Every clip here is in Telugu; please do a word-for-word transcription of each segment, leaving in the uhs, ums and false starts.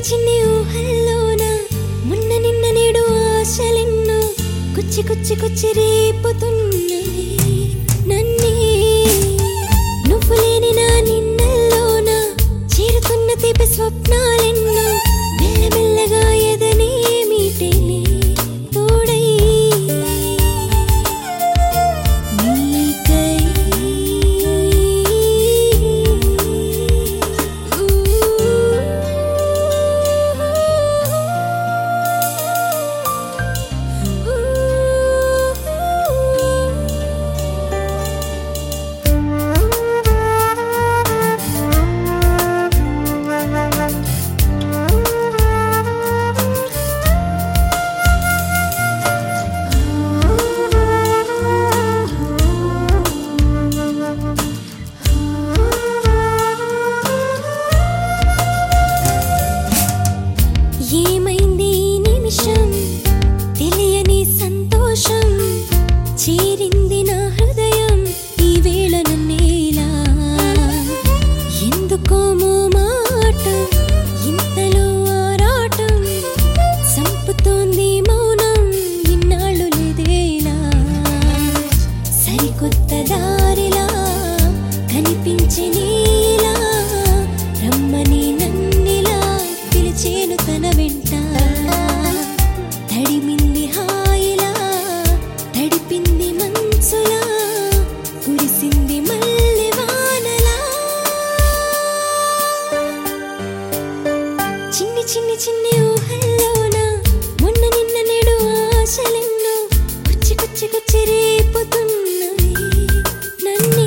చిన్ని ఊహల్లోన మొన్న నిన్న నేడు ఆశలెన్నో కుచ్చి కుచ్చి కుచ్చి రేపుతున్నవి నన్నే నువ్వు లేని నా నిన్నల్లోన చేరుతున్న తీపి స్వప్నాలెన్నో మెల్లమెల్లగా ఎదనే మీటేనే తోడై నీకై ఏమైంది ఈ నిమిషం తెలియని సంతోషం చేరింది నా హృదయం ఈ వేళ నన్నేలా ఎందుకో మోమాటం ఇంతలో ఆరాటం సంపుతోంది మౌనం ఇన్నాళ్ళు లేదేలా సరికొత్త దారిలా కనిపించే నీలా రమ్మని నన్నిలా పిలిచేను తన వెంట తడిమింది హాయిలా తడిపింది మనసులా కురిసింది మల్లె వానలా చిన్ని చిన్ని చిన్ని ఊహల్లోన మొన్న నిన్న నేడు ఆశలెన్నో కుచ్చి కుచ్చి కుచ్చి రేపుతున్నవి నన్నే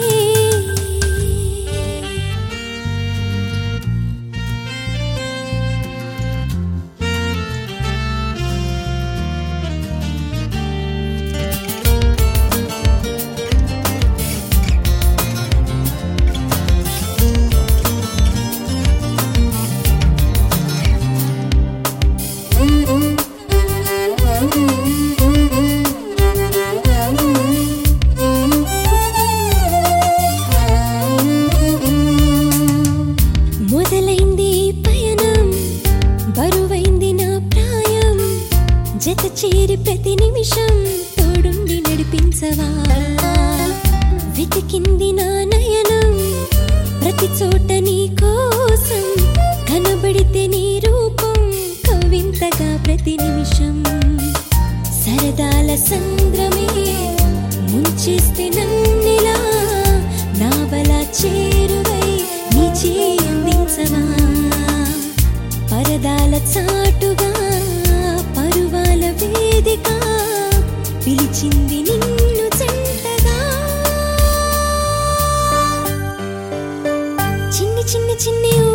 మొదలైంది పయనం బరువైంది నా ప్రాయం జత చేరి ప్రతి నిమిషం తోడుండి నడిపించవా వెతికింది నా నయనం ప్రతి చోట నీ కోసం కనబడితే నీ రూపం కవింతగా ప్రతి నిమిషం సరదాల సంద్రమే ముంచేస్తే నన్నిలా నావల చేరువై నీ చేయందించవా పరదాల చాటుగా పరువాల వేదిక పిలిచింది నిన్ను చెంతగా చిన్ని చిన్ని చిన్ని